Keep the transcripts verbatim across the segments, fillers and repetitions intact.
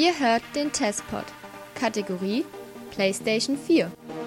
Ihr hört den Testpod. Kategorie PlayStation vier.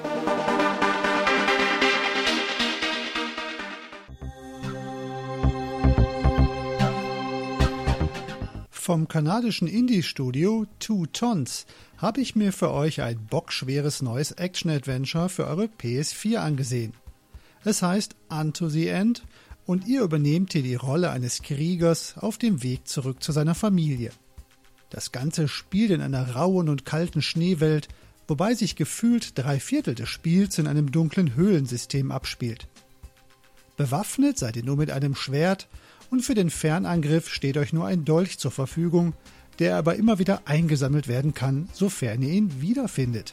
Vom kanadischen Indie-Studio Two Tons habe ich mir für euch ein bockschweres neues Action-Adventure für eure P S vier angesehen. Es heißt Unto the End und ihr übernehmt hier die Rolle eines Kriegers auf dem Weg zurück zu seiner Familie. Das Ganze spielt in einer rauen und kalten Schneewelt, wobei sich gefühlt drei Viertel des Spiels in einem dunklen Höhlensystem abspielt. Bewaffnet seid ihr nur mit einem Schwert und für den Fernangriff steht euch nur ein Dolch zur Verfügung, der aber immer wieder eingesammelt werden kann, sofern ihr ihn wiederfindet.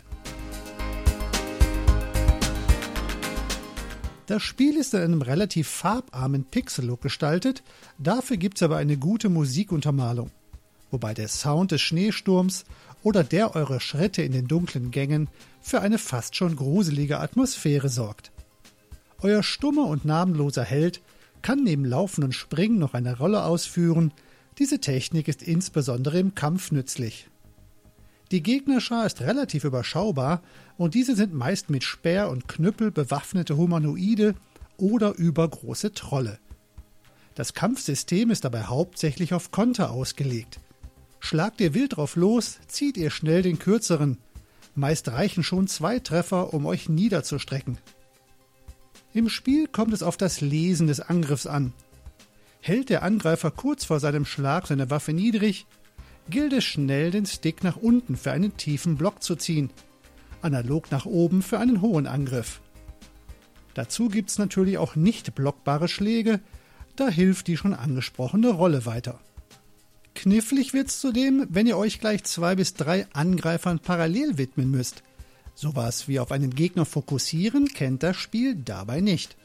Das Spiel ist in einem relativ farbarmen Pixel-Look gestaltet, dafür gibt es aber eine gute Musikuntermalung, wobei der Sound des Schneesturms oder der eurer Schritte in den dunklen Gängen für eine fast schon gruselige Atmosphäre sorgt. Euer stummer und namenloser Held kann neben Laufen und Springen noch eine Rolle ausführen. Diese Technik ist insbesondere im Kampf nützlich. Die Gegnerschar ist relativ überschaubar und diese sind meist mit Speer und Knüppel bewaffnete Humanoide oder übergroße Trolle. Das Kampfsystem ist dabei hauptsächlich auf Konter ausgelegt. Schlagt ihr wild drauf los, zieht ihr schnell den kürzeren. Meist reichen schon zwei Treffer, um euch niederzustrecken. Im Spiel kommt es auf das Lesen des Angriffs an. Hält der Angreifer kurz vor seinem Schlag seine Waffe niedrig, gilt es schnell, den Stick nach unten für einen tiefen Block zu ziehen, analog nach oben für einen hohen Angriff. Dazu gibt es natürlich auch nicht blockbare Schläge, da hilft die schon angesprochene Rolle weiter. Knifflig wird's zudem, wenn ihr euch gleich zwei bis drei Angreifern parallel widmen müsst. Sowas wie auf einen Gegner fokussieren kennt das Spiel dabei nicht.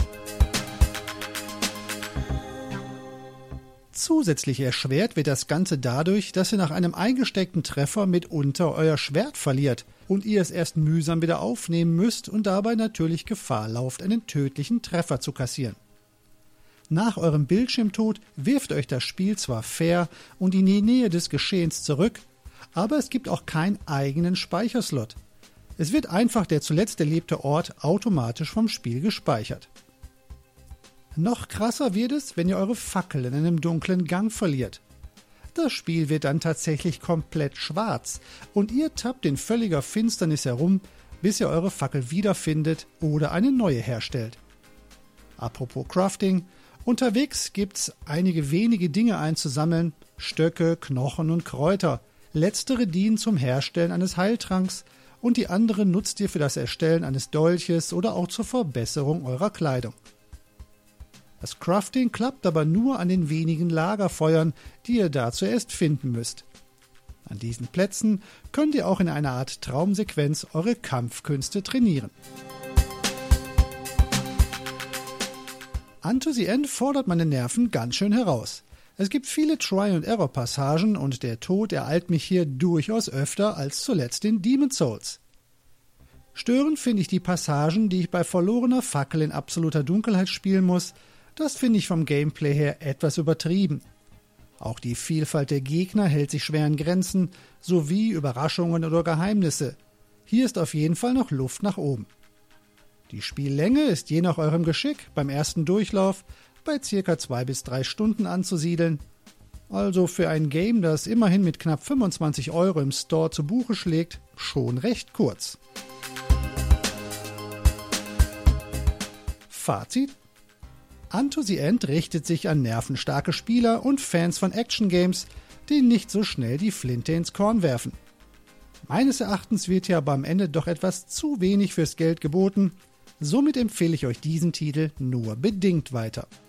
Zusätzlich erschwert wird das Ganze dadurch, dass ihr nach einem eingesteckten Treffer mitunter euer Schwert verliert und ihr es erst mühsam wieder aufnehmen müsst und dabei natürlich Gefahr lauft, einen tödlichen Treffer zu kassieren. Nach eurem Bildschirmtod wirft euch das Spiel zwar fair und in die Nähe des Geschehens zurück, aber es gibt auch keinen eigenen Speicherslot. Es wird einfach der zuletzt erlebte Ort automatisch vom Spiel gespeichert. Noch krasser wird es, wenn ihr eure Fackel in einem dunklen Gang verliert. Das Spiel wird dann tatsächlich komplett schwarz und ihr tappt in völliger Finsternis herum, bis ihr eure Fackel wiederfindet oder eine neue herstellt. Apropos Crafting, unterwegs gibt's einige wenige Dinge einzusammeln, Stöcke, Knochen und Kräuter. Letztere dienen zum Herstellen eines Heiltranks und die andere nutzt ihr für das Erstellen eines Dolches oder auch zur Verbesserung eurer Kleidung. Das Crafting klappt aber nur an den wenigen Lagerfeuern, die ihr da zuerst finden müsst. An diesen Plätzen könnt ihr auch in einer Art Traumsequenz eure Kampfkünste trainieren. Unto the End fordert meine Nerven ganz schön heraus. Es gibt viele Try-and-Error-Passagen und der Tod ereilt mich hier durchaus öfter als zuletzt in Demon's Souls. Störend finde ich die Passagen, die ich bei verlorener Fackel in absoluter Dunkelheit spielen muss. Das finde ich vom Gameplay her etwas übertrieben. Auch die Vielfalt der Gegner hält sich schwer in Grenzen, sowie Überraschungen oder Geheimnisse. Hier ist auf jeden Fall noch Luft nach oben. Die Spiellänge ist je nach eurem Geschick beim ersten Durchlauf bei ca. zwei bis drei Stunden anzusiedeln. Also für ein Game, das immerhin mit knapp fünfundzwanzig Euro im Store zu Buche schlägt, schon recht kurz. Fazit: Unto the End richtet sich an nervenstarke Spieler und Fans von Action-Games, die nicht so schnell die Flinte ins Korn werfen. Meines Erachtens wird hier aber am Ende doch etwas zu wenig fürs Geld geboten, somit empfehle ich euch diesen Titel nur bedingt weiter.